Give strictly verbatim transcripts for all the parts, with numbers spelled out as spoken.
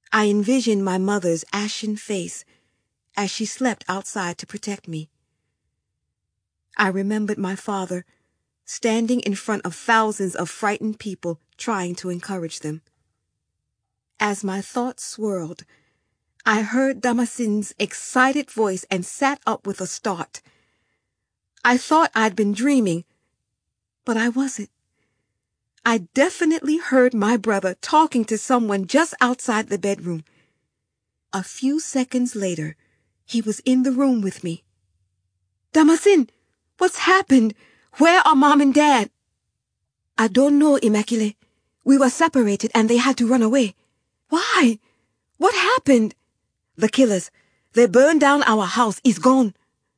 I envisioned my mother's ashen face as she slept outside to protect me. I remembered my father standing in front of thousands of frightened people trying to encourage them. As my thoughts swirled, I heard Damasin's excited voice and sat up with a start. I thought I'd been dreaming, but I wasn't. I definitely heard my brother talking to someone just outside the bedroom. A few seconds later, he was in the room with me. Damasin, what's happened? Where are Mom and Dad? I don't know, Immaculée. We were separated and they had to run away. Why? What happened? The killers. They burned down our house. It's gone.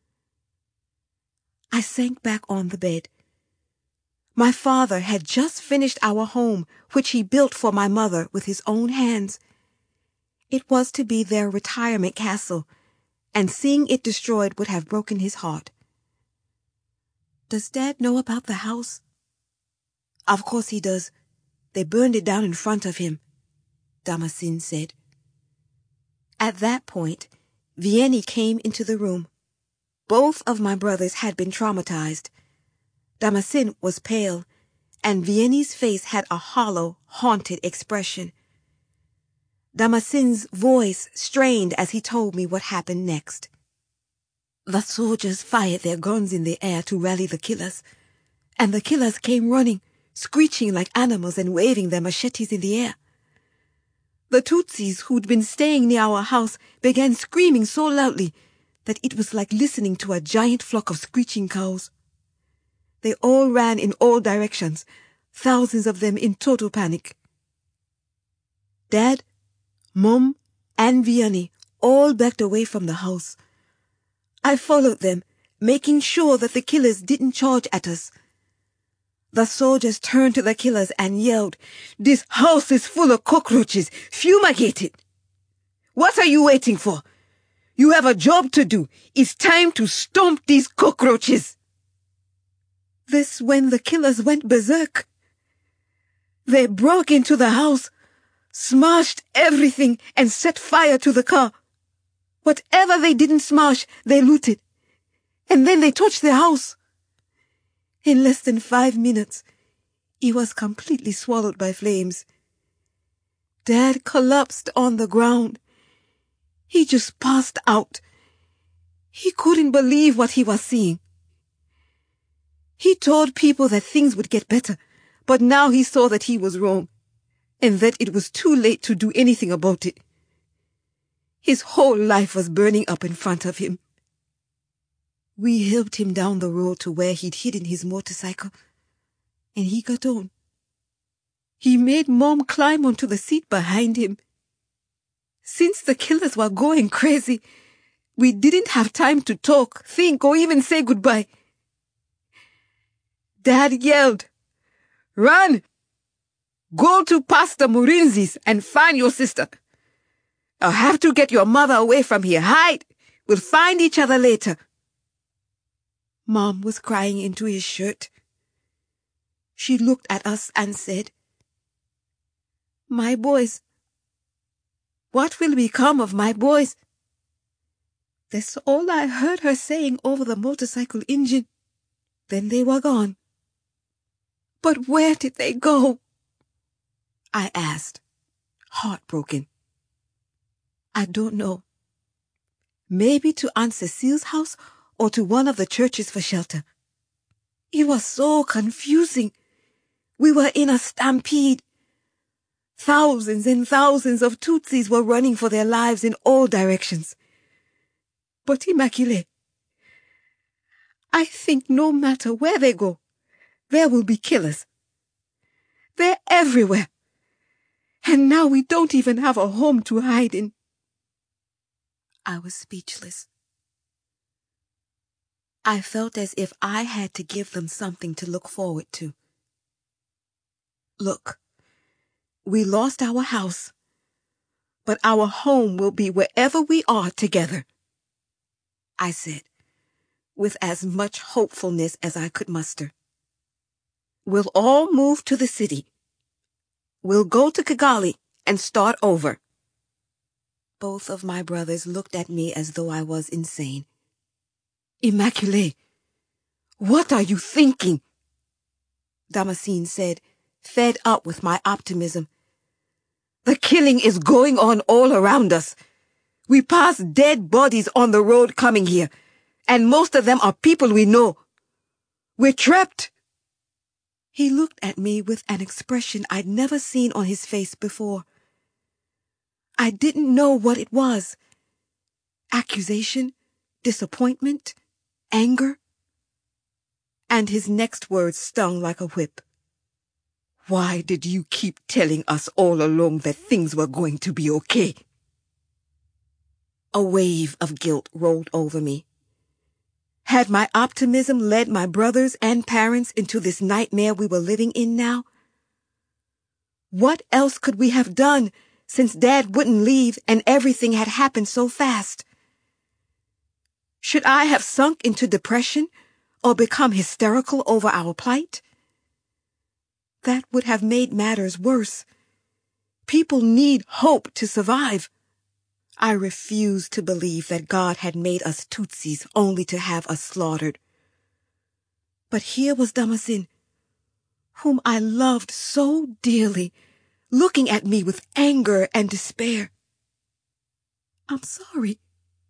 I sank back on the bed. My father had just finished our home, which he built for my mother with his own hands. It was to be their retirement castle, and seeing it destroyed would have broken his heart. Does Dad know about the house? Of course he does. They burned it down in front of him, Damasin said. At that point, Vianney came into the room. Both of my brothers had been traumatized. Damasin was pale, and Vianney's face had a hollow, haunted expression. Damasin's voice strained as he told me what happened next. The soldiers fired their guns in the air to rally the killers, and the killers came running, screeching like animals and waving their machetes in the air. The Tutsis who'd been staying near our house began screaming so loudly that it was like listening to a giant flock of screeching cows. They all ran in all directions, thousands of them in total panic. Dad, Mom, and Vianney all backed away from the house. I followed them, making sure that the killers didn't charge at us. The soldiers turned to the killers and yelled, "This house is full of cockroaches! Fumigate it! What are you waiting for? You have a job to do. It's time to stomp these cockroaches!" This when the killers went berserk. They broke into the house, smashed everything, and set fire to the car. Whatever they didn't smash, they looted. And then they torched the house. In less than five minutes, it was completely swallowed by flames. Dad collapsed on the ground. He just passed out. He couldn't believe what he was seeing. He told people that things would get better, but now he saw that he was wrong, and that it was too late to do anything about it. His whole life was burning up in front of him. We helped him down the road to where he'd hidden his motorcycle, and he got on. He made Mom climb onto the seat behind him. Since the killers were going crazy, we didn't have time to talk, think, or even say goodbye. Dad yelled, "Run! Go to Pastor Murinzi's and find your sister. I'll have to get your mother away from here. Hide! We'll find each other later." Mom was crying into his shirt. She looked at us and said, "My boys. What will become of my boys?" That's all I heard her saying over the motorcycle engine. Then they were gone. But where did they go? I asked, heartbroken. I don't know. Maybe to Aunt Cecile's house or to one of the churches for shelter. It was so confusing. We were in a stampede. Thousands and thousands of Tutsis were running for their lives in all directions. But Immaculée, I think no matter where they go, there will be killers. They're everywhere. And now we don't even have a home to hide in. I was speechless. I felt as if I had to give them something to look forward to. Look, we lost our house, but our home will be wherever we are together, I said, with as much hopefulness as I could muster. We'll all move to the city. We'll go to Kigali and start over. Both of my brothers looked at me as though I was insane. Immaculée, what are you thinking? Damascene said, fed up with my optimism. The killing is going on all around us. We pass dead bodies on the road coming here, and most of them are people we know. We're trapped. He looked at me with an expression I'd never seen on his face before. I didn't know what it was. Accusation, disappointment, anger. And his next words stung like a whip. Why did you keep telling us all along that things were going to be okay? A wave of guilt rolled over me. Had my optimism led my brothers and parents into this nightmare we were living in now? What else could we have done since Dad wouldn't leave and everything had happened so fast? Should I have sunk into depression or become hysterical over our plight? That would have made matters worse. People need hope to survive. I refused to believe that God had made us Tutsis only to have us slaughtered. But here was Damascene, whom I loved so dearly, looking at me with anger and despair. I'm sorry,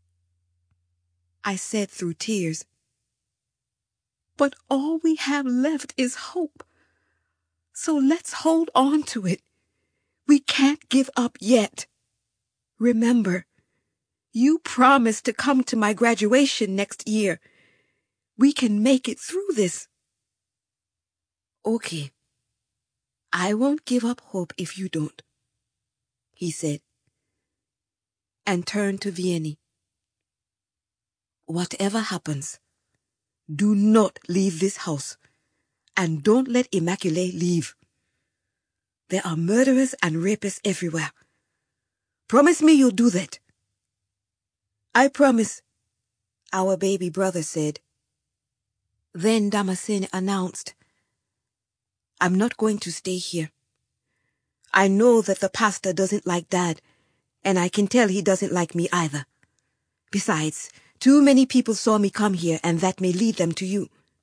I said through tears. But all we have left is hope. So let's hold on to it. We can't give up yet. Remember, you promised to come to my graduation next year. We can make it through this. Okay. I won't give up hope if you don't, he said, and turned to Vianney. Whatever happens, do not leave this house, and don't let Immaculée leave. There are murderers and rapists everywhere. Promise me you'll do that. I promise, our baby brother said. Then Damascene announced, I'm not going to stay here. I know that the pastor doesn't like Dad, and I can tell he doesn't like me either. Besides, too many people saw me come here, and that may lead them to you.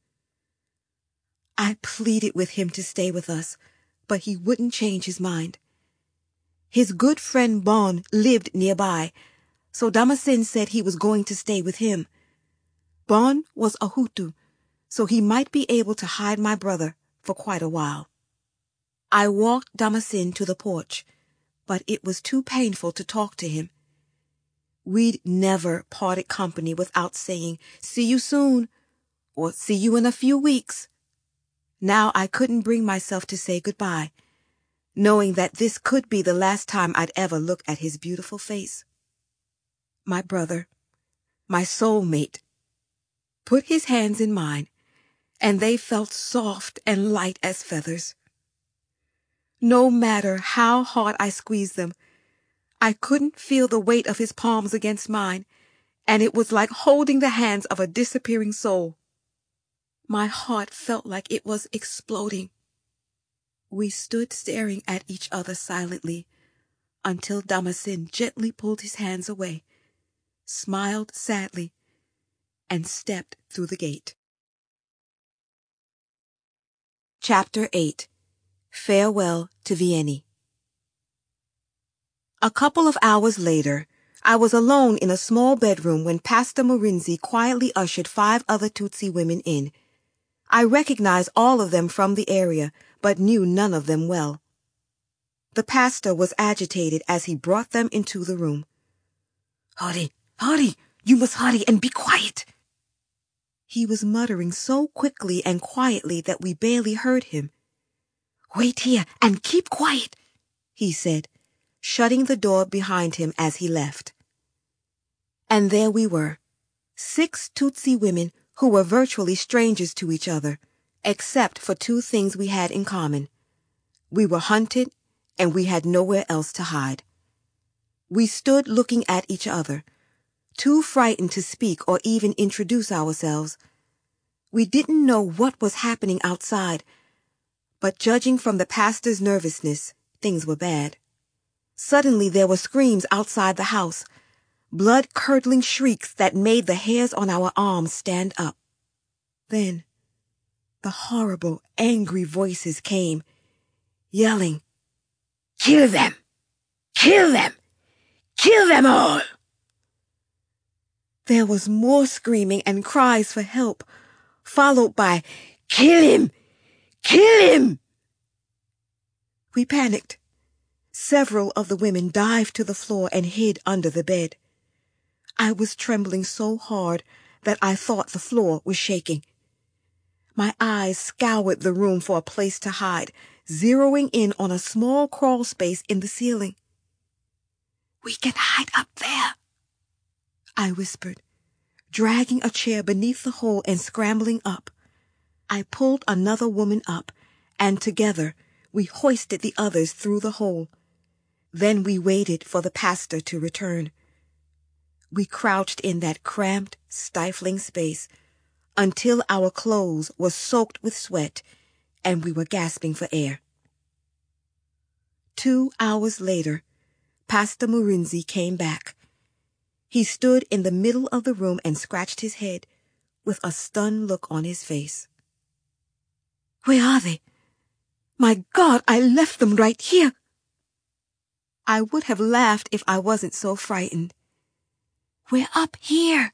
I pleaded with him to stay with us, but he wouldn't change his mind. His good friend Bon lived nearby, so Damascene said he was going to stay with him. Bon was a Hutu, so he might be able to hide my brother for quite a while. I walked Damascene to the porch, but it was too painful to talk to him. We'd never parted company without saying, see you soon, or see you in a few weeks. Now I couldn't bring myself to say goodbye, knowing that this could be the last time I'd ever look at his beautiful face. My brother, my soulmate, put his hands in mine, and they felt soft and light as feathers. No matter how hard I squeezed them, I couldn't feel the weight of his palms against mine, and it was like holding the hands of a disappearing soul. My heart felt like it was exploding. We stood staring at each other silently until Damascene gently pulled his hands away, smiled sadly, and stepped through the gate. Chapter eight. Farewell to Vianney. A couple of hours later, I was alone in a small bedroom when Pastor Morinzi quietly ushered five other Tutsi women in. I recognized all of them from the area, but knew none of them well. The pastor was agitated as he brought them into the room. Hurry, hurry, you must hurry and be quiet. He was muttering so quickly and quietly that we barely heard him. Wait here and keep quiet, he said, shutting the door behind him as he left. And there we were, six Tutsi women who were virtually strangers to each other, except for two things we had in common. We were hunted, and we had nowhere else to hide. We stood looking at each other, too frightened to speak or even introduce ourselves. We didn't know what was happening outside, but judging from the pastor's nervousness, things were bad. Suddenly there were screams outside the house, blood-curdling shrieks that made the hairs on our arms stand up. Then the horrible, angry voices came, yelling, "Kill them! Kill them! Kill them all!" There was more screaming and cries for help, followed by, "Kill him! Kill him!" We panicked. Several of the women dived to the floor and hid under the bed. I was trembling so hard that I thought the floor was shaking. My eyes scoured the room for a place to hide, zeroing in on a small crawl space in the ceiling. "We can hide up there," I whispered, dragging a chair beneath the hole and scrambling up. I pulled another woman up, and together we hoisted the others through the hole. Then we waited for the pastor to return. We crouched in that cramped, stifling space until our clothes were soaked with sweat and we were gasping for air. Two hours later, Pastor Morinzi came back. He stood in the middle of the room and scratched his head with a stunned look on his face. "Where are they? My God, I left them right here!" I would have laughed if I wasn't so frightened. "We're up here,"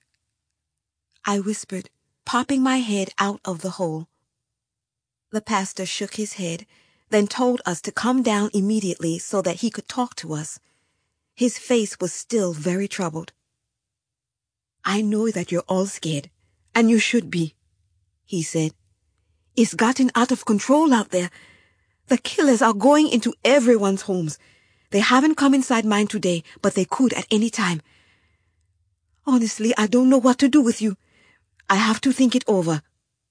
I whispered, popping my head out of the hole. The pastor shook his head, then told us to come down immediately so that he could talk to us. His face was still very troubled. "I know that you're all scared, and you should be," he said. "It's gotten out of control out there. The killers are going into everyone's homes. They haven't come inside mine today, but they could at any time. Honestly, I don't know what to do with you. I have to think it over."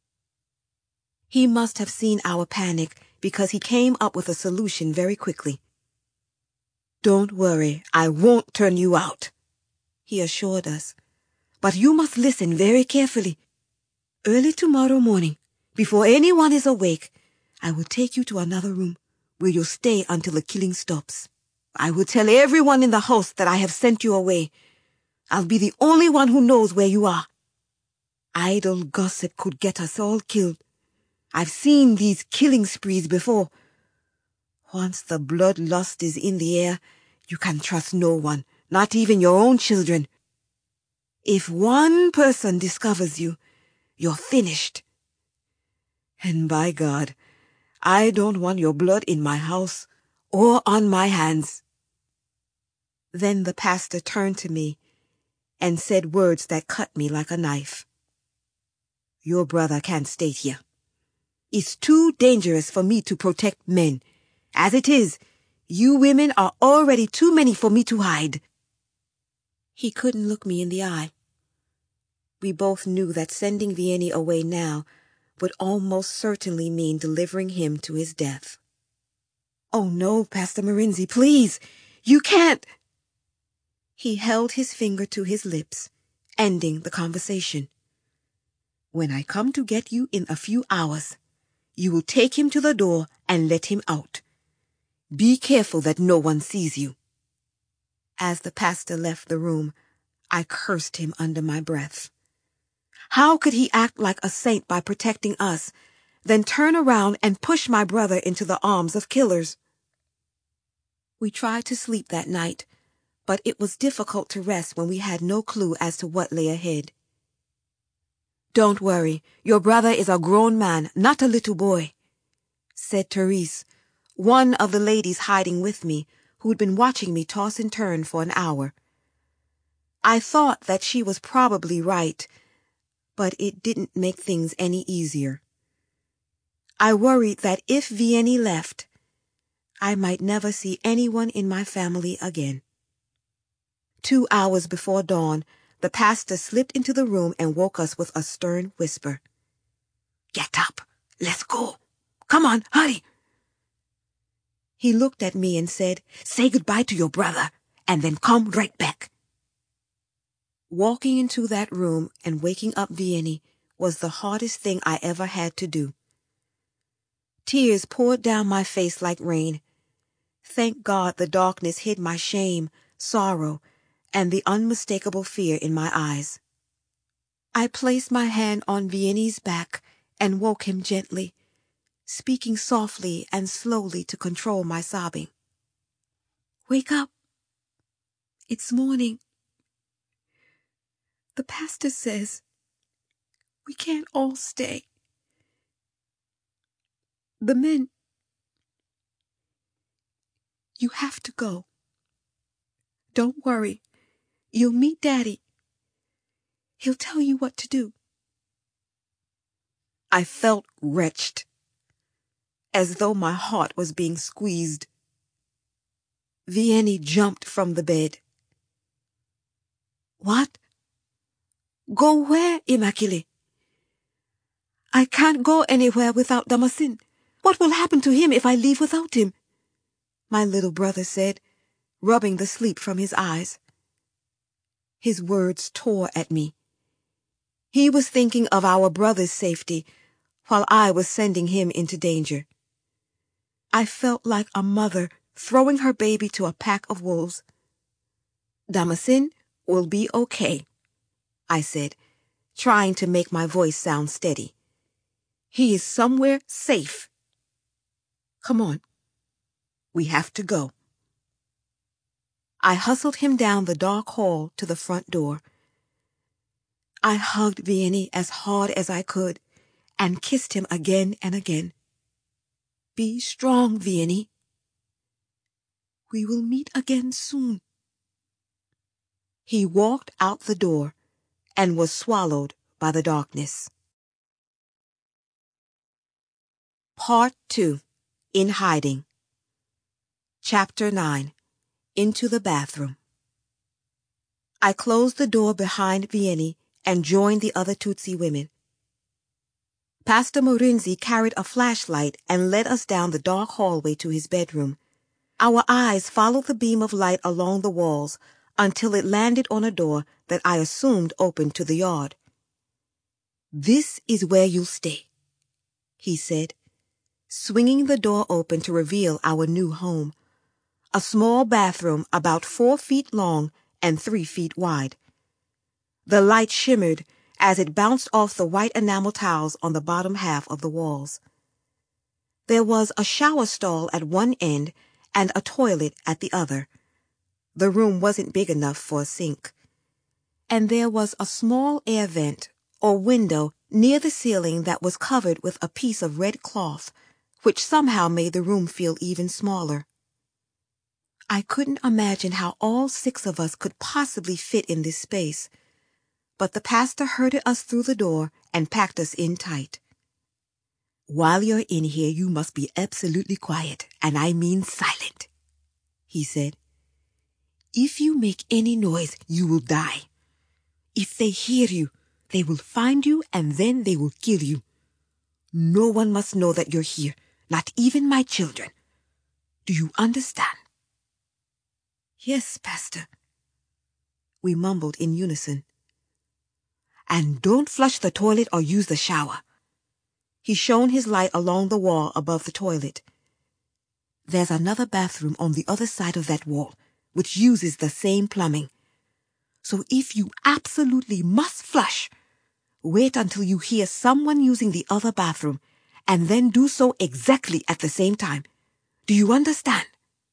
He must have seen our panic because he came up with a solution very quickly. "Don't worry, I won't turn you out," he assured us. "But you must listen very carefully. Early tomorrow morning, before anyone is awake, I will take you to another room where you'll stay until the killing stops. I will tell everyone in the house that I have sent you away. I'll be the only one who knows where you are. Idle gossip could get us all killed. I've seen these killing sprees before. Once the bloodlust is in the air, you can trust no one, not even your own children. If one person discovers you, you're finished. And by God, I don't want your blood in my house or on my hands." Then the pastor turned to me and said words that cut me like a knife. "Your brother can't stay here. It's too dangerous for me to protect men. As it is, you women are already too many for me to hide." He couldn't look me in the eye. We both knew that sending Vianney away now would almost certainly mean delivering him to his death. "Oh no, Pastor Morinzi, please! You can't!" He held his finger to his lips, ending the conversation. "When I come to get you in a few hours, you will take him to the door and let him out. Be careful that no one sees you." As the pastor left the room, I cursed him under my breath. How could he act like a saint by protecting us, then turn around and push my brother into the arms of killers? We tried to sleep that night, but it was difficult to rest when we had no clue as to what lay ahead. "Don't worry, your brother is a grown man, not a little boy," said Therese, one of the ladies hiding with me, who'd been watching me toss and turn for an hour. I thought that she was probably right, but it didn't make things any easier. I worried that if Vianney left, I might never see anyone in my family again. Two hours before dawn, the pastor slipped into the room and woke us with a stern whisper. "Get up! Let's go! Come on, hurry!" He looked at me and said, "Say goodbye to your brother, and then come right back." Walking into that room and waking up Vianney was the hardest thing I ever had to do. Tears poured down my face like rain, Thank God the darkness hid my shame, sorrow, and the unmistakable fear in my eyes. I placed my hand on Vianney's back and woke him gently, speaking softly and slowly to control my sobbing. Wake up. It's morning. The pastor says we can't all stay. The men, you have to go. Don't worry. You'll meet Daddy. He'll tell you what to do. I felt wretched, as though my heart was being squeezed. Vianney jumped from the bed. What? Go where, Immaculée? I can't go anywhere without Damascene. What will happen to him if I leave without him? My little brother said, rubbing the sleep from his eyes. His words tore at me. He was thinking of our brother's safety, while I was sending him into danger. I felt like a mother throwing her baby to a pack of wolves. Damascene will be okay, I said, trying to make my voice sound steady. He is somewhere safe. Come on. We have to go. I hustled him down the dark hall to the front door. I hugged Vianney as hard as I could and kissed him again and again. Be strong, Vianney. We will meet again soon. He walked out the door and was swallowed by the darkness. Part two. In Hiding. Chapter nine. Into the bathroom. I closed the door behind Vianney and joined the other Tutsi women. Pastor Morinzi carried a flashlight and led us down the dark hallway to his bedroom. Our eyes followed the beam of light along the walls until it landed on a door that I assumed opened to the yard. This is where you'll stay, he said, swinging the door open to reveal our new home. A small bathroom about four feet long and three feet wide. The light shimmered as it bounced off the white enamel tiles on the bottom half of the walls. There was a shower stall at one end and a toilet at the other. The room wasn't big enough for a sink. And there was a small air vent, or window, near the ceiling that was covered with a piece of red cloth, which somehow made the room feel even smaller. I couldn't imagine how all six of us could possibly fit in this space, but the pastor herded us through the door and packed us in tight. While you're in here, you must be absolutely quiet, and I mean silent, he said. If you make any noise, you will die. If they hear you, they will find you and then they will kill you. No one must know that you're here, not even my children. Do you understand? Yes, Pastor, we mumbled in unison. And don't flush the toilet or use the shower. He shone his light along the wall above the toilet. There's another bathroom on the other side of that wall, which uses the same plumbing. So if you absolutely must flush, wait until you hear someone using the other bathroom, and then do so exactly at the same time. Do you understand?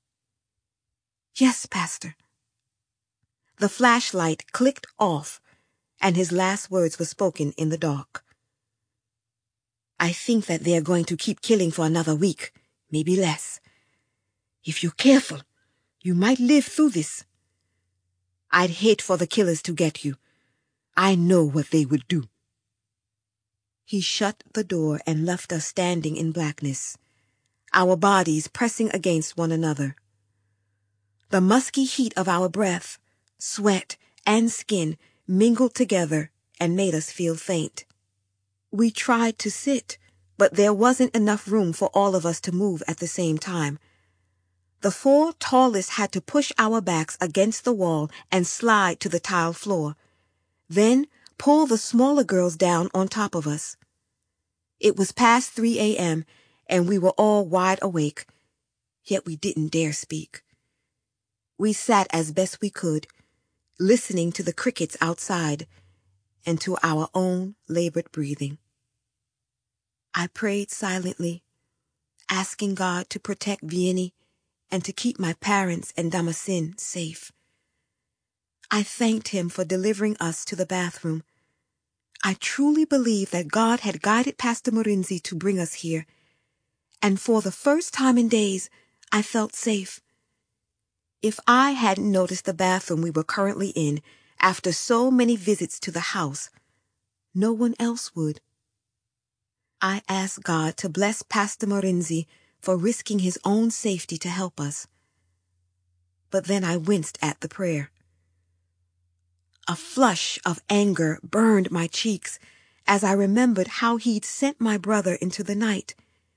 Yes, Pastor. The flashlight clicked off, and his last words were spoken in the dark. I think that they're going to keep killing for another week, maybe less. If you're careful, you might live through this. I'd hate for the killers to get you. I know what they would do. He shut the door and left us standing in blackness, our bodies pressing against one another. The musky heat of our breath, sweat, and skin mingled together and made us feel faint. We tried to sit, but there wasn't enough room for all of us to move at the same time. The four tallest had to push our backs against the wall and slide to the tile floor, then pull the smaller girls down on top of us. It was past three a.m., and we were all wide awake, yet we didn't dare speak. We sat as best we could, listening to the crickets outside and to our own labored breathing. I prayed silently, asking God to protect Vianney and to keep my parents and Damascene safe. I thanked him for delivering us to the bathroom. I truly believe that God had guided Pastor Morinzi to bring us here, and for the first time in days, I felt safe. If I hadn't noticed the bathroom we were currently in after so many visits to the house, no one else would. I asked God to bless Pastor Morinzi for risking his own safety to help us. But then I winced at the prayer. A flush of anger burned my cheeks as I remembered how he'd sent my brother into the night.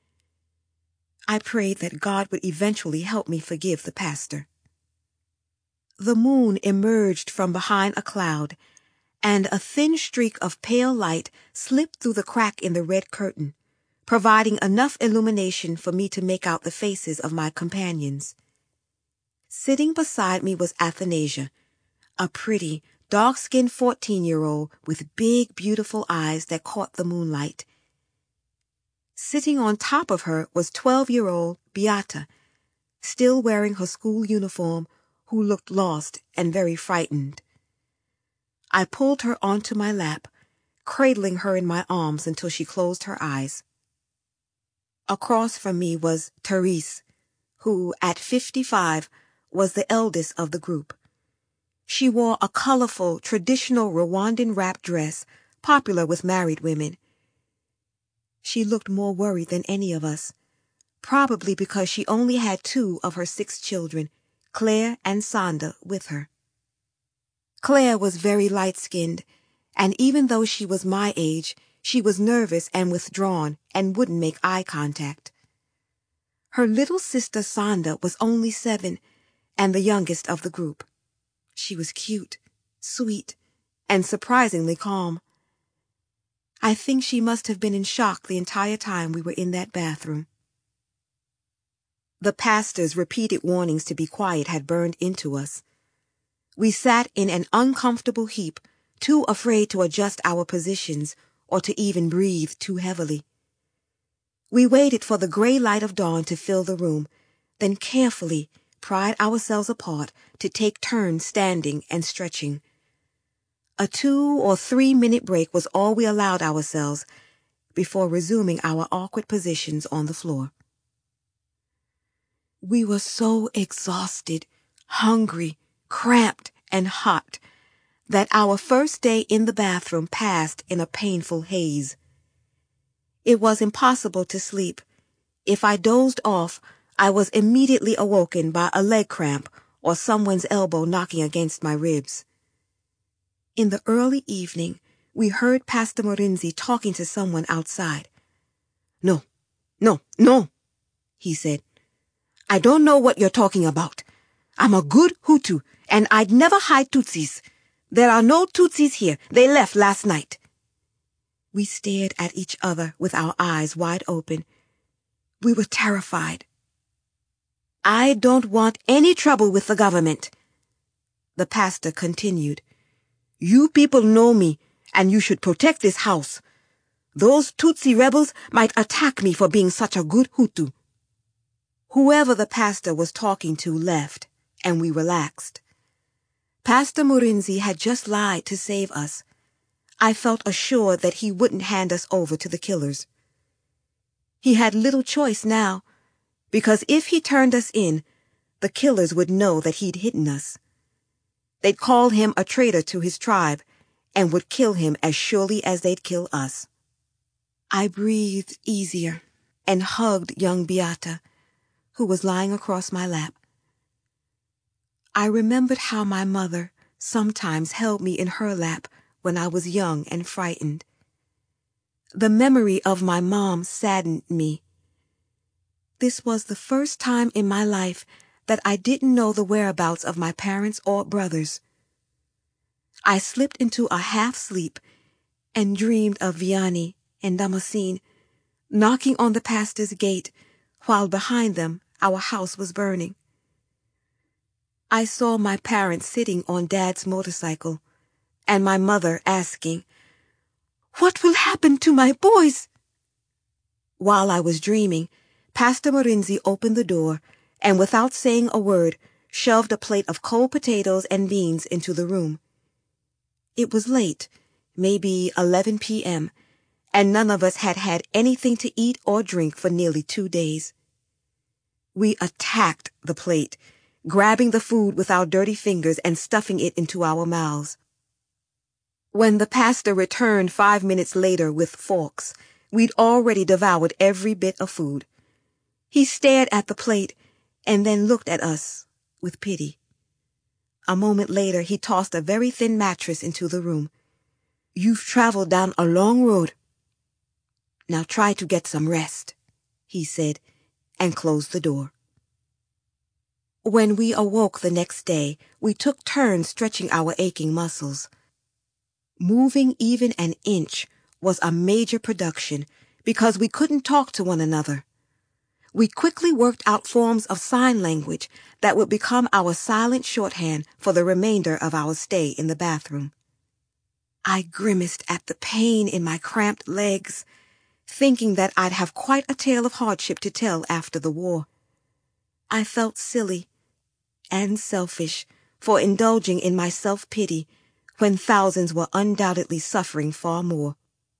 I prayed that God would eventually help me forgive the pastor. The moon emerged from behind a cloud, and a thin streak of pale light slipped through the crack in the red curtain, providing enough illumination for me to make out the faces of my companions. Sitting beside me was Athanasia, a pretty, dark-skinned fourteen-year-old with big, beautiful eyes that caught the moonlight. Sitting on top of her was twelve-year-old Beata, still wearing her school uniform, who looked lost and very frightened. I pulled her onto my lap, cradling her in my arms until she closed her eyes. Across from me was Therese, who, at fifty-five, was the eldest of the group. She wore a colorful, traditional Rwandan wrap dress, popular with married women. She looked more worried than any of us, probably because she only had two of her six children, Claire and Sonda, with her. Claire was very light-skinned, and even though she was my age, she was nervous and withdrawn and wouldn't make eye contact. Her little sister Sonda was only seven and the youngest of the group. She was cute, sweet, and surprisingly calm. I think she must have been in shock the entire time we were in that bathroom. The pastor's repeated warnings to be quiet had burned into us. We sat in an uncomfortable heap, too afraid to adjust our positions or to even breathe too heavily. We waited for the gray light of dawn to fill the room, then carefully pried ourselves apart to take turns standing and stretching. A two or three minute break was all we allowed ourselves before resuming our awkward positions on the floor. We were so exhausted, hungry, cramped, and hot that our first day in the bathroom passed in a painful haze. It was impossible to sleep. If I dozed off, I was immediately awoken by a leg cramp or someone's elbow knocking against my ribs. In the early evening, we heard Pastor Morinzi talking to someone outside. "No, no, no," he said. "I don't know what you're talking about. I'm a good Hutu, and I'd never hide Tutsis. There are no Tutsis here. They left last night." We stared at each other with our eyes wide open. We were terrified. "I don't want any trouble with the government," the pastor continued. "You people know me, and you should protect this house. Those Tutsi rebels might attack me for being such a good Hutu." Whoever the pastor was talking to left, and we relaxed. Pastor Morinzi had just lied to save us. I felt assured that he wouldn't hand us over to the killers. He had little choice now, because if he turned us in, the killers would know that he'd hidden us. They'd call him a traitor to his tribe and would kill him as surely as they'd kill us. I breathed easier and hugged young Beata, who was lying across my lap. I remembered how my mother sometimes held me in her lap when I was young and frightened. The memory of my mom saddened me. This was the first time in my life that I didn't know the whereabouts of my parents or brothers. I slipped into a half-sleep and dreamed of Vianney and Damascene knocking on the pastor's gate, while behind them our house was burning. I saw my parents sitting on Dad's motorcycle, and my mother asking, "What will happen to my boys?" While I was dreaming, Pastor Morinzi opened the door and, without saying a word, shoved a plate of cold potatoes and beans into the room. It was late, maybe eleven p.m., and none of us had had anything to eat or drink for nearly two days. We attacked the plate, grabbing the food with our dirty fingers and stuffing it into our mouths. When the pastor returned five minutes later with forks, we'd already devoured every bit of food. He stared at the plate and then looked at us with pity. A moment later, he tossed a very thin mattress into the room. "You've traveled down a long road. Now try to get some rest," he said, and closed the door. When we awoke the next day, we took turns stretching our aching muscles. Moving even an inch was a major production because we couldn't talk to one another. We quickly worked out forms of sign language that would become our silent shorthand for the remainder of our stay in the bathroom. I grimaced at the pain in my cramped legs, thinking that I'd have quite a tale of hardship to tell after the war. I felt silly and selfish for indulging in my self-pity when thousands were undoubtedly suffering far more.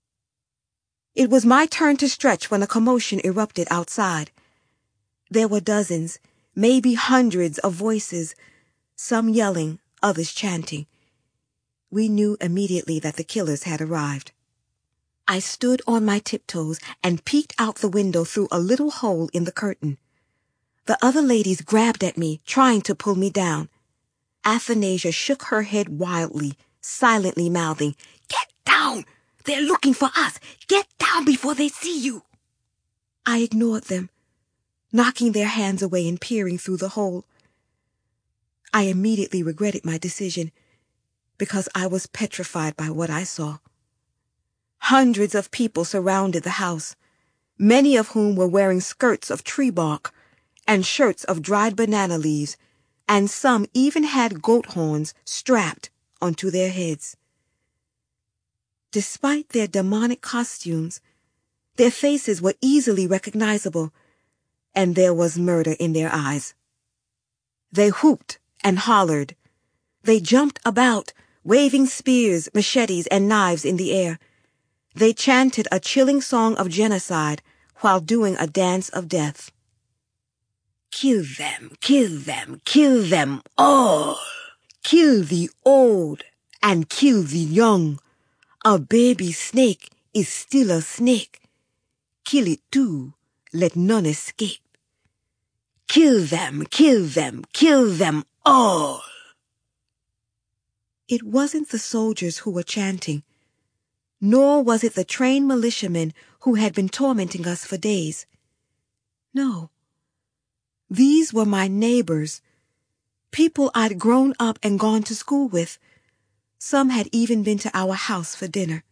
It was my turn to stretch when a commotion erupted outside. There were dozens, maybe hundreds of voices, some yelling, others chanting. We knew immediately that the killers had arrived. I stood on my tiptoes and peeked out the window through a little hole in the curtain. The other ladies grabbed at me, trying to pull me down. Athanasia shook her head wildly, silently mouthing, "Get down! They're looking for us! Get down before they see you!" I ignored them, knocking their hands away and peering through the hole. I immediately regretted my decision, because I was petrified by what I saw. Hundreds of people surrounded the house, many of whom were wearing skirts of tree bark and shirts of dried banana leaves, and some even had goat horns strapped onto their heads. Despite their demonic costumes, their faces were easily recognizable, and there was murder in their eyes. They whooped and hollered. They jumped about, waving spears, machetes, and knives in the air. They chanted a chilling song of genocide while doing a dance of death. "Kill them, kill them, kill them all! Kill the old and kill the young. A baby snake is still a snake. Kill it too, let none escape. Kill them, kill them, kill them all!" It wasn't the soldiers who were chanting, nor was it the trained militiamen who had been tormenting us for days. No. These were my neighbors, people I'd grown up and gone to school with. Some had even been to our house for dinner.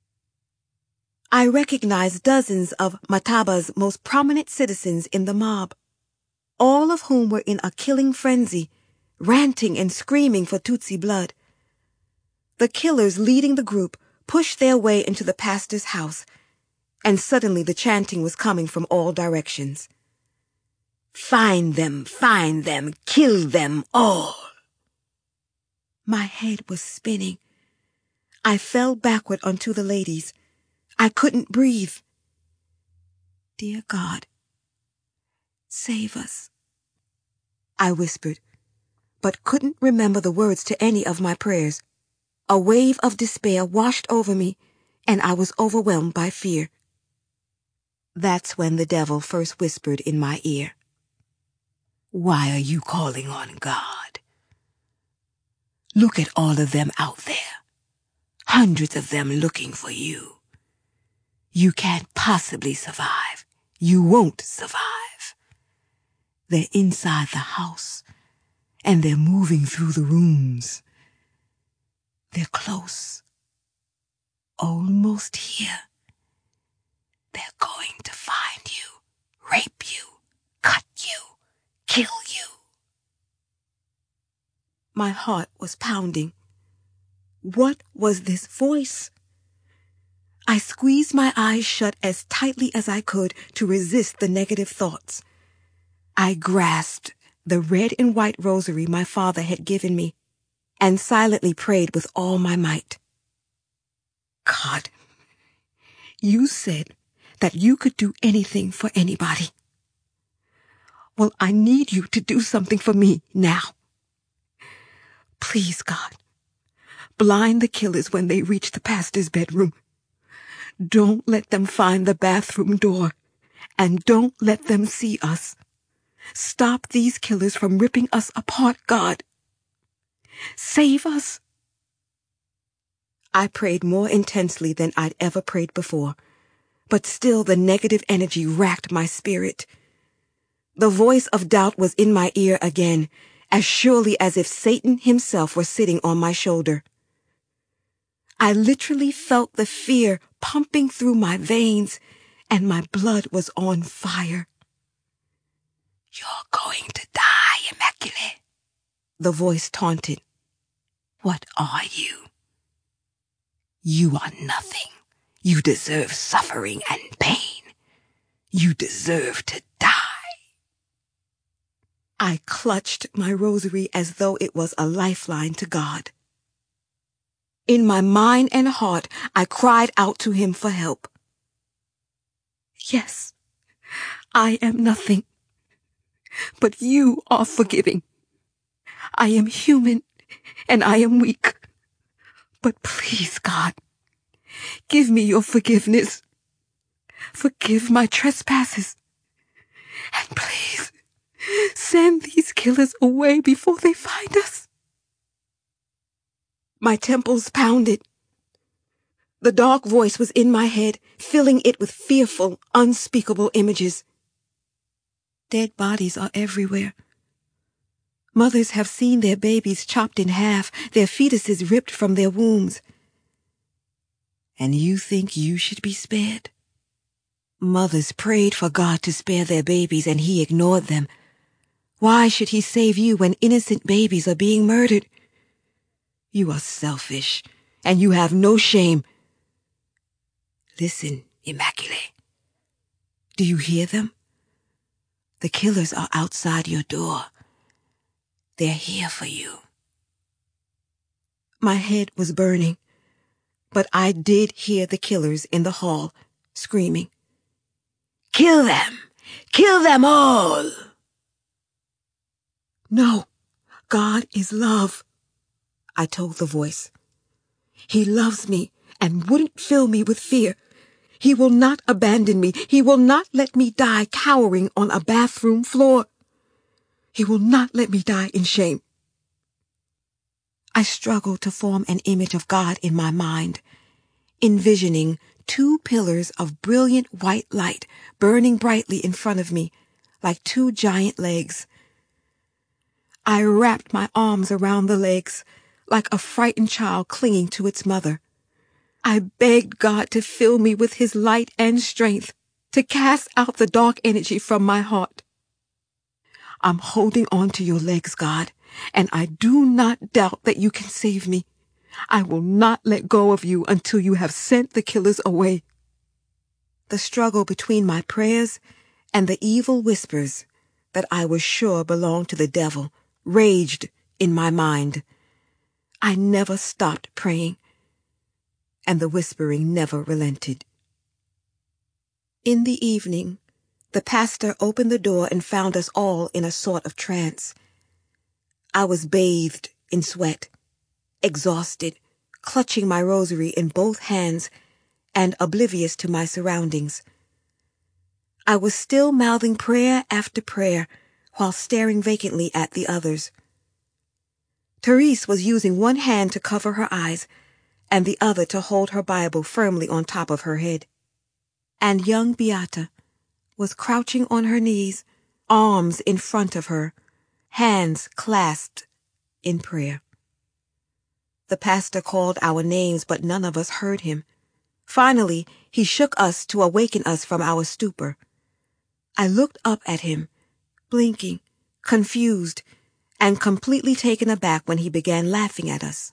I recognized dozens of Mataba's most prominent citizens in the mob, all of whom were in a killing frenzy, ranting and screaming for Tutsi blood. The killers leading the group pushed their way into the pastor's house, and suddenly the chanting was coming from all directions. "Find them, find them, kill them all!" My head was spinning. I fell backward onto the ladies. I couldn't breathe. "Dear God, save us," I whispered, but couldn't remember the words to any of my prayers. A wave of despair washed over me, and I was overwhelmed by fear. That's when the devil first whispered in my ear, "Why are you calling on God? Look at all of them out there, hundreds of them looking for you. You can't possibly survive. You won't survive. They're inside the house, and they're moving through the rooms. They're close, almost here. They're going to find you, rape you, cut you, kill you. My heart was pounding. What was this voice? I squeezed my eyes shut as tightly as I could to resist the negative thoughts. I grasped the red and white rosary my father had given me and silently prayed with all my might. God, you said that you could do anything for anybody. Well, I need you to do something for me now. Please, God, blind the killers when they reach the pastor's bedroom. Don't let them find the bathroom door, and don't let them see us. Stop these killers from ripping us apart, God. Save us. I prayed more intensely than I'd ever prayed before, but still the negative energy racked my spirit. The voice of doubt was in my ear again, as surely as if Satan himself were sitting on my shoulder. I literally felt the fear pumping through my veins, and my blood was on fire. You're going to die, Immaculée, the voice taunted. What are you? You are nothing. You deserve suffering and pain. You deserve to die. I clutched my rosary as though it was a lifeline to God. In my mind and heart, I cried out to him for help. Yes, I am nothing, but you are forgiving. I am human and I am weak. But please, God, give me your forgiveness. Forgive my trespasses. And please, send these killers away before they find us. My temples pounded. The dark voice was in my head, filling it with fearful, unspeakable images. Dead bodies are everywhere. Mothers have seen their babies chopped in half, their fetuses ripped from their wombs. And you think you should be spared? Mothers prayed for God to spare their babies, and he ignored them. Why should he save you when innocent babies are being murdered? You are selfish, and you have no shame. Listen, Immaculée. Do you hear them? The killers are outside your door. They're here for you. My head was burning, but I did hear the killers in the hall screaming, "Kill them! Kill them all!" No, God is love, I told the voice. He loves me and wouldn't fill me with fear. He will not abandon me. He will not let me die cowering on a bathroom floor. He will not let me die in shame. I struggled to form an image of God in my mind, envisioning two pillars of brilliant white light burning brightly in front of me, like two giant legs. I wrapped my arms around the legs, like a frightened child clinging to its mother. I begged God to fill me with his light and strength, to cast out the dark energy from my heart. I'm holding on to your legs, God, and I do not doubt that you can save me. I will not let go of you until you have sent the killers away. The struggle between my prayers and the evil whispers that I was sure belonged to the devil raged in my mind. I never stopped praying, and the whispering never relented. In the evening, the pastor opened the door and found us all in a sort of trance. I was bathed in sweat, exhausted, clutching my rosary in both hands, and oblivious to my surroundings. I was still mouthing prayer after prayer while staring vacantly at the others. Therese was using one hand to cover her eyes and the other to hold her Bible firmly on top of her head. And young Beata was crouching on her knees, arms in front of her, hands clasped in prayer. The pastor called our names, but none of us heard him. Finally, he shook us to awaken us from our stupor. I looked up at him, blinking, confused, and completely taken aback when he began laughing at us.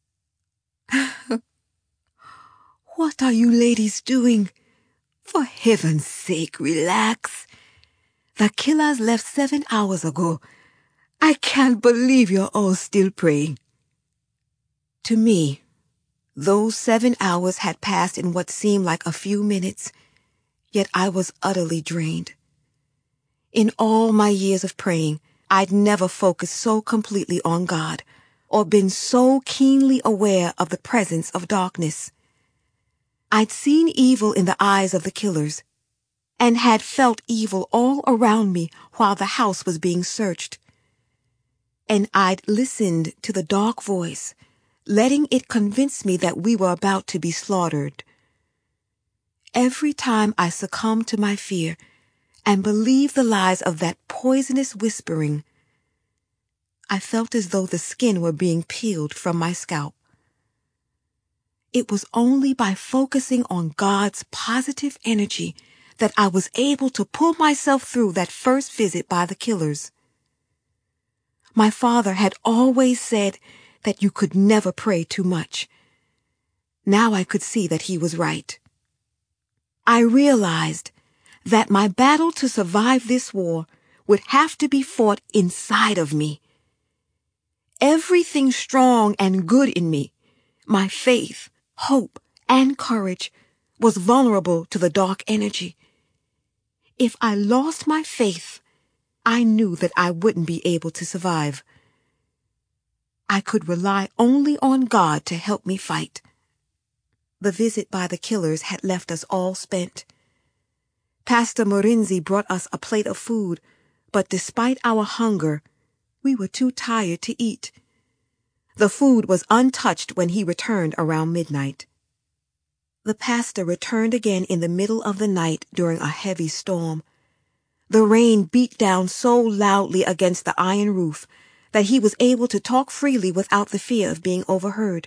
"What are you ladies doing? For heaven's sake, relax. The killers left seven hours ago. I can't believe you're all still praying." To me, those seven hours had passed in what seemed like a few minutes, yet I was utterly drained. In all my years of praying, I'd never focused so completely on God or been so keenly aware of the presence of darkness. I'd seen evil in the eyes of the killers and had felt evil all around me while the house was being searched. And I'd listened to the dark voice, letting it convince me that we were about to be slaughtered. Every time I succumbed to my fear and believed the lies of that poisonous whispering, I felt as though the skin were being peeled from my scalp. It was only by focusing on God's positive energy that I was able to pull myself through that first visit by the killers. My father had always said that you could never pray too much. Now I could see that he was right. I realized that my battle to survive this war would have to be fought inside of me. Everything strong and good in me, my faith, hope, and courage, was vulnerable to the dark energy. If I lost my faith, I knew that I wouldn't be able to survive. I could rely only on God to help me fight. The visit by the killers had left us all spent. Pastor Morinzi brought us a plate of food, but despite our hunger, we were too tired to eat. The food was untouched when he returned around midnight. The pastor returned again in the middle of the night during a heavy storm. The rain beat down so loudly against the iron roof that he was able to talk freely without the fear of being overheard.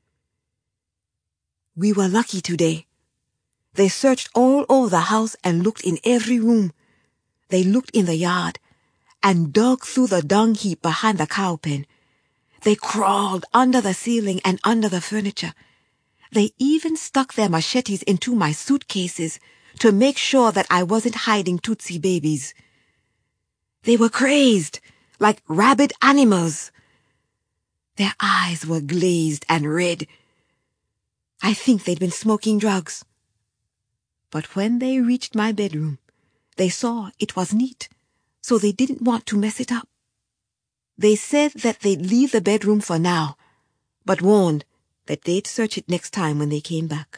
"We were lucky today. They searched all over the house and looked in every room. They looked in the yard and dug through the dung heap behind the cow pen. They crawled under the ceiling and under the furniture. They even stuck their machetes into my suitcases to make sure that I wasn't hiding Tutsi babies. They were crazed, like rabid animals. Their eyes were glazed and red. I think they'd been smoking drugs. But when they reached my bedroom, they saw it was neat, so they didn't want to mess it up. They said that they'd leave the bedroom for now, but warned that they'd search it next time when they came back."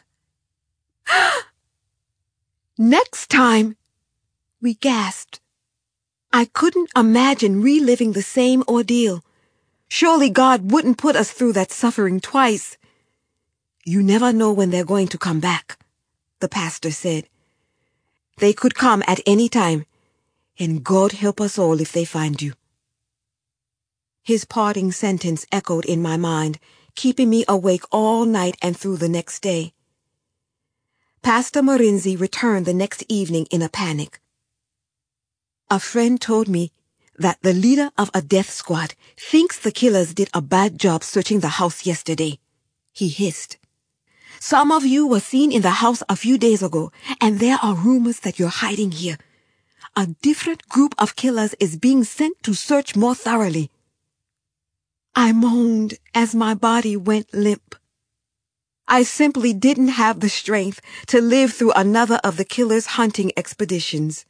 "Next time?" we gasped. I couldn't imagine reliving the same ordeal. Surely God wouldn't put us through that suffering twice. "You never know when they're going to come back," the pastor said. "They could come at any time, and God help us all if they find you." His parting sentence echoed in my mind, keeping me awake all night and through the next day. Pastor Morinzi returned the next evening in a panic. "A friend told me that the leader of a death squad thinks the killers did a bad job searching the house yesterday," he hissed. "Some of you were seen in the house a few days ago, and there are rumors that you're hiding here. A different group of killers is being sent to search more thoroughly." I moaned as my body went limp. I simply didn't have the strength to live through another of the killers' hunting expeditions.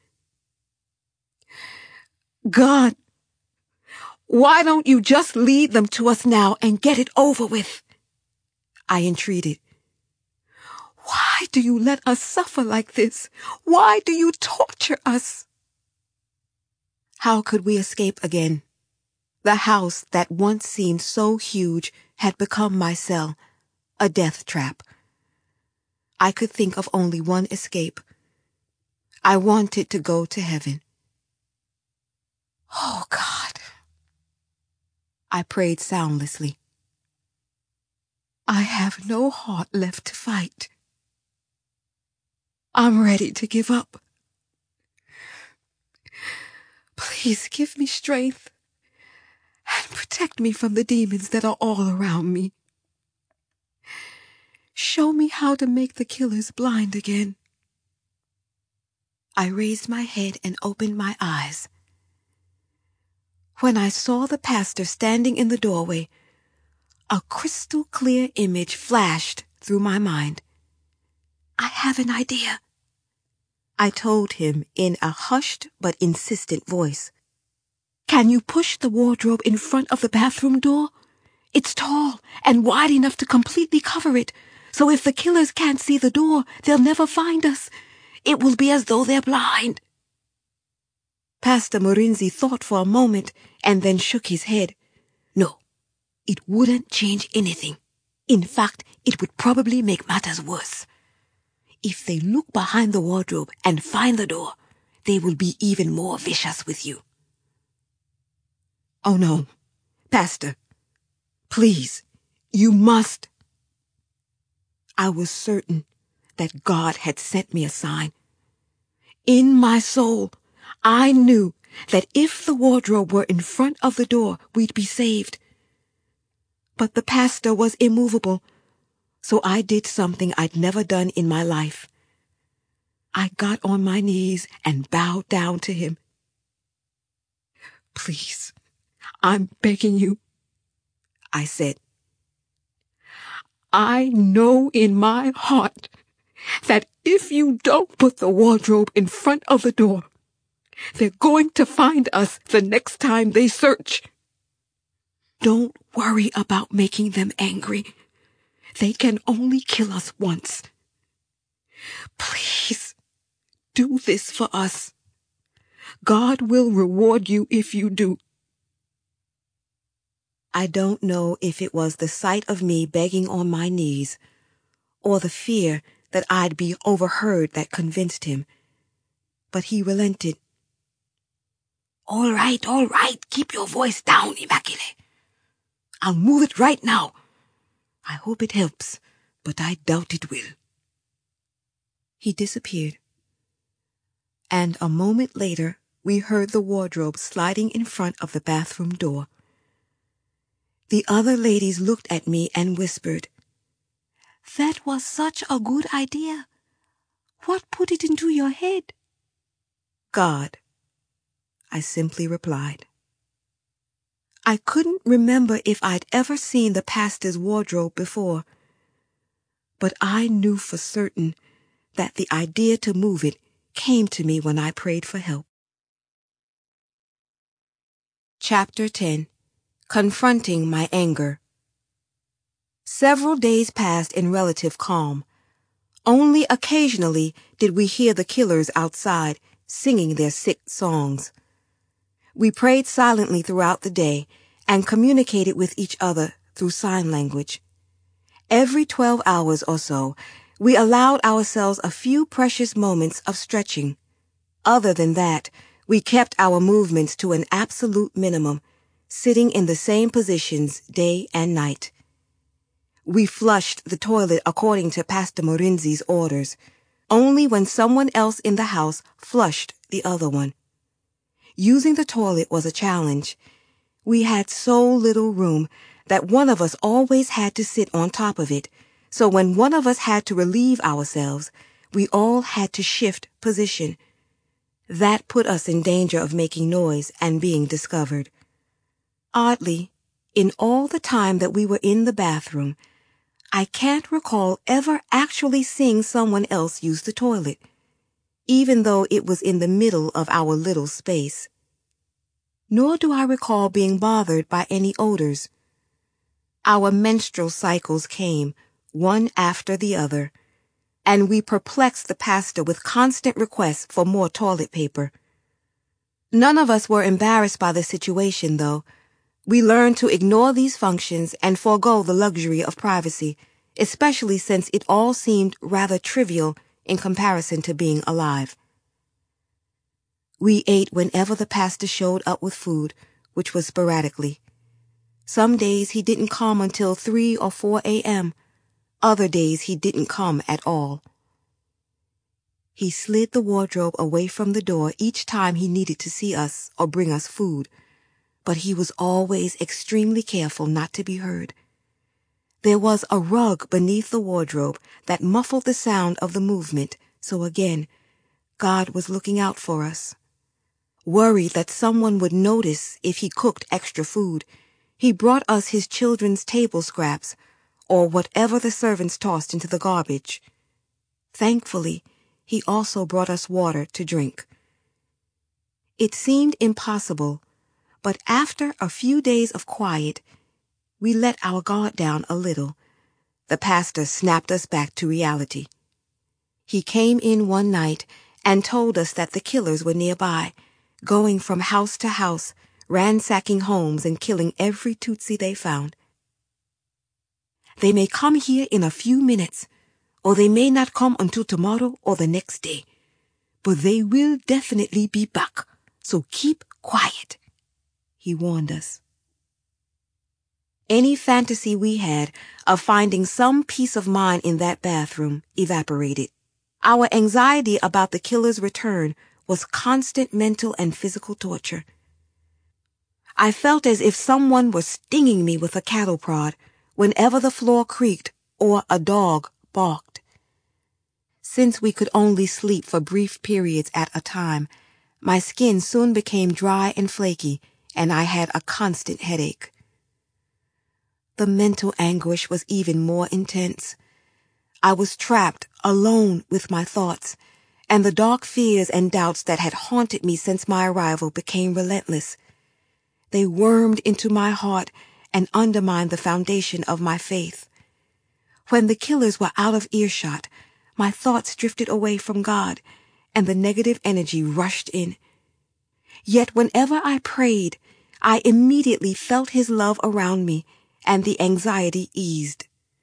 "God, why don't you just lead them to us now and get it over with?" I entreated. "Why do you let us suffer like this? Why do you torture us?" How could we escape again? The house that once seemed so huge had become my cell, a death trap. I could think of only one escape. I wanted to go to heaven. "Oh, God," I prayed soundlessly. "I have no heart left to fight. I'm ready to give up. Please give me strength and protect me from the demons that are all around me. Show me how to make the killers blind again. I raised my head and opened my eyes. When I saw the pastor standing in the doorway, a crystal clear image flashed through my mind. I have an idea, I told him in a hushed but insistent voice. Can you push the wardrobe in front of the bathroom door? It's tall and wide enough to completely cover it, so if the killers can't see the door, they'll never find us. It will be as though they're blind. Pastor Morinzi thought for a moment and then shook his head. No, it wouldn't change anything. In fact, it would probably make matters worse. If they look behind the wardrobe and find the door, they will be even more vicious with you. Oh no, Pastor, please, you must. I was certain that God had sent me a sign. In my soul, I knew that if the wardrobe were in front of the door, we'd be saved. But the pastor was immovable, so I did something I'd never done in my life. I got on my knees and bowed down to him. Please, I'm begging you, I said. I know in my heart that if you don't put the wardrobe in front of the door, they're going to find us the next time they search. Don't worry about making them angry. They can only kill us once. Please, do this for us. God will reward you if you do. I don't know if it was the sight of me begging on my knees, or the fear that I'd be overheard that convinced him, but he relented. All right, all right, keep your voice down, Immaculée. I'll move it right now. I hope it helps, but I doubt it will. He disappeared, and a moment later we heard the wardrobe sliding in front of the bathroom door. The other ladies looked at me and whispered, That was such a good idea. What put it into your head? God, I simply replied. I couldn't remember if I'd ever seen the pastor's wardrobe before, but I knew for certain that the idea to move it came to me when I prayed for help. Chapter ten. Confronting my anger. Several days passed in relative calm. Only occasionally did we hear the killers outside singing their sick songs. We prayed silently throughout the day and communicated with each other through sign language. Every twelve hours or so, we allowed ourselves a few precious moments of stretching. Other than that, we kept our movements to an absolute minimum, sitting in the same positions day and night. We flushed the toilet according to Pastor Morinzi's orders, only when someone else in the house flushed the other one. Using the toilet was a challenge. We had so little room that one of us always had to sit on top of it, so when one of us had to relieve ourselves, we all had to shift position. That put us in danger of making noise and being discovered. Oddly, in all the time that we were in the bathroom, I can't recall ever actually seeing someone else use the toilet, even though it was in the middle of our little space. Nor do I recall being bothered by any odors. Our menstrual cycles came, one after the other, and we perplexed the pastor with constant requests for more toilet paper. None of us were embarrassed by the situation, though. We learned to ignore these functions and forego the luxury of privacy, especially since it all seemed rather trivial in comparison to being alive. We ate whenever the pastor showed up with food, which was sporadically. Some days he didn't come until three or four a.m. Other days he didn't come at all. He slid the wardrobe away from the door each time he needed to see us or bring us food, but he was always extremely careful not to be heard. There was a rug beneath the wardrobe that muffled the sound of the movement, so again, God was looking out for us. Worried that someone would notice if he cooked extra food, he brought us his children's table scraps, or whatever the servants tossed into the garbage. Thankfully, he also brought us water to drink. It seemed impossible, but after a few days of quiet, we let our guard down a little. The pastor snapped us back to reality. He came in one night and told us that the killers were nearby, going from house to house, ransacking homes and killing every Tutsi they found. They may come here in a few minutes, or they may not come until tomorrow or the next day, but they will definitely be back, so keep quiet, he warned us. Any fantasy we had of finding some peace of mind in that bathroom evaporated. Our anxiety about the killer's return was constant mental and physical torture. I felt as if someone were stinging me with a cattle prod whenever the floor creaked or a dog barked. Since we could only sleep for brief periods at a time, my skin soon became dry and flaky, and I had a constant headache. The mental anguish was even more intense. I was trapped, alone with my thoughts, and the dark fears and doubts that had haunted me since my arrival became relentless. They wormed into my heart and undermined the foundation of my faith. When the killers were out of earshot, my thoughts drifted away from God, and the negative energy rushed in. Yet whenever I prayed, I immediately felt His love around me, and the anxiety eased.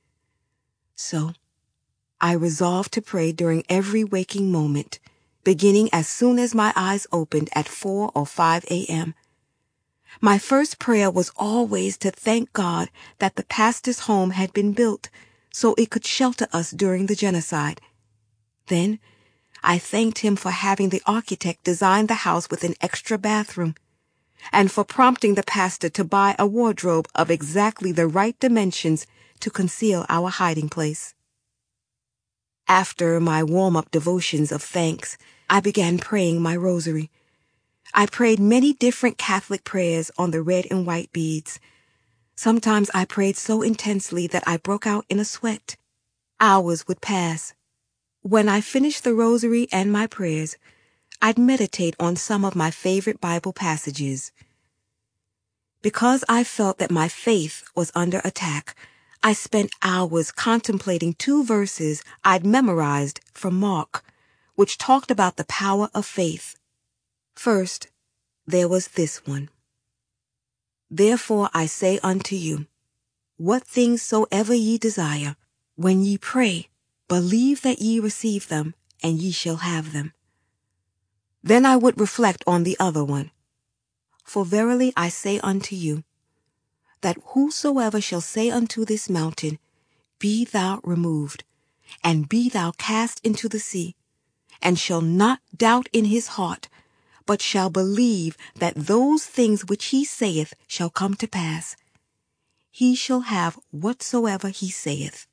So, I resolved to pray during every waking moment, beginning as soon as my eyes opened at four or five a.m. My first prayer was always to thank God that the pastor's home had been built so it could shelter us during the genocide. Then, I thanked him for having the architect design the house with an extra bathroom, and for prompting the pastor to buy a wardrobe of exactly the right dimensions to conceal our hiding place. After my warm-up devotions of thanks, I began praying my rosary. I prayed many different Catholic prayers on the red and white beads. Sometimes I prayed so intensely that I broke out in a sweat. Hours would pass. When I finished the rosary and my prayers, I'd meditate on some of my favorite Bible passages. Because I felt that my faith was under attack, I spent hours contemplating two verses I'd memorized from Mark, which talked about the power of faith. First, there was this one. Therefore I say unto you, what things soever ye desire, when ye pray, believe that ye receive them, and ye shall have them. Then I would reflect on the other one. For verily I say unto you, that whosoever shall say unto this mountain, Be thou removed, and be thou cast into the sea, and shall not doubt in his heart, but shall believe that those things which he saith shall come to pass, he shall have whatsoever he saith.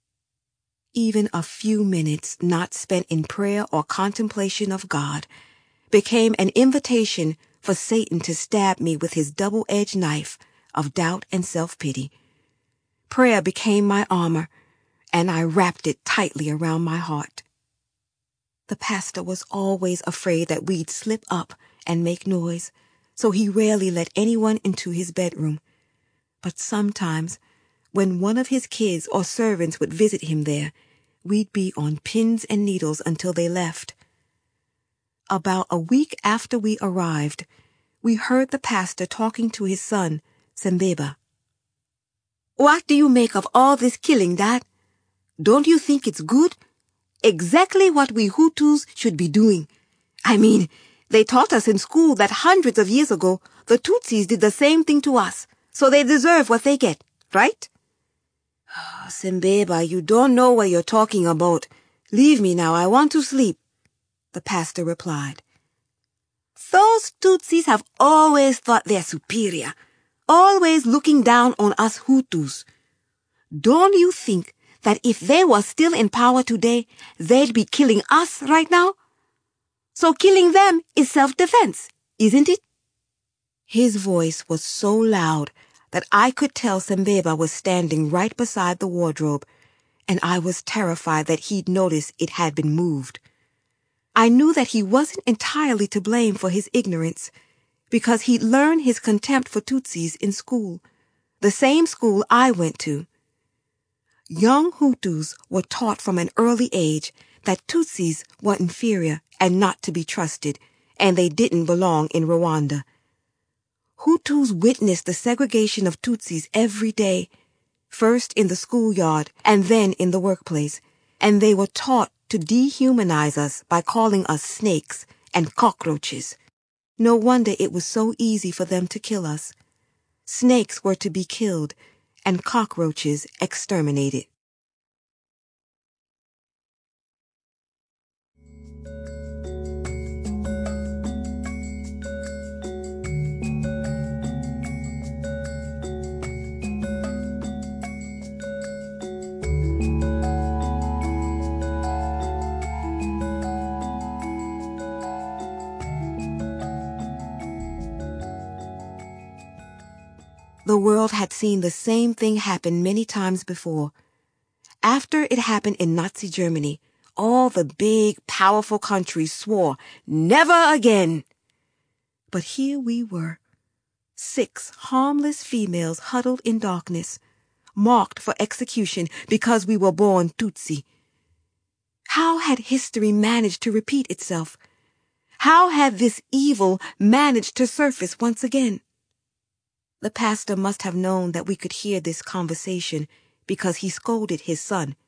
Even a few minutes not spent in prayer or contemplation of God became an invitation for Satan to stab me with his double-edged knife of doubt and self-pity. Prayer became my armor, and I wrapped it tightly around my heart. The pastor was always afraid that we'd slip up and make noise, so he rarely let anyone into his bedroom. But sometimes, when one of his kids or servants would visit him there, we'd be on pins and needles until they left. About a week after we arrived, we heard the pastor talking to his son, Sembeba. What do you make of all this killing, Dad? Don't you think it's good? Exactly what we Hutus should be doing. I mean, they taught us in school that hundreds of years ago, the Tutsis did the same thing to us, so they deserve what they get, right? Oh, Sembeba, you don't know what you're talking about. Leave me now, I want to sleep. the pastor replied. Those Tutsis have always thought they're superior, always looking down on us Hutus. Don't you think that if they were still in power today, they'd be killing us right now? So killing them is self-defense, isn't it? His voice was so loud that I could tell Sembeba was standing right beside the wardrobe, and I was terrified that he'd noticed it had been moved. I knew that he wasn't entirely to blame for his ignorance, because he'd learned his contempt for Tutsis in school, the same school I went to. Young Hutus were taught from an early age that Tutsis were inferior and not to be trusted, and they didn't belong in Rwanda. Hutus witnessed the segregation of Tutsis every day, first in the schoolyard and then in the workplace, and they were taught to dehumanize us by calling us snakes and cockroaches. No wonder it was so easy for them to kill us. Snakes were to be killed and cockroaches exterminated. The world had seen the same thing happen many times before. After it happened in Nazi Germany, all the big, powerful countries swore, never again. But here we were, six harmless females huddled in darkness, marked for execution because we were born Tutsi. How had history managed to repeat itself? How had this evil managed to surface once again? The pastor must have known that we could hear this conversation because he scolded his son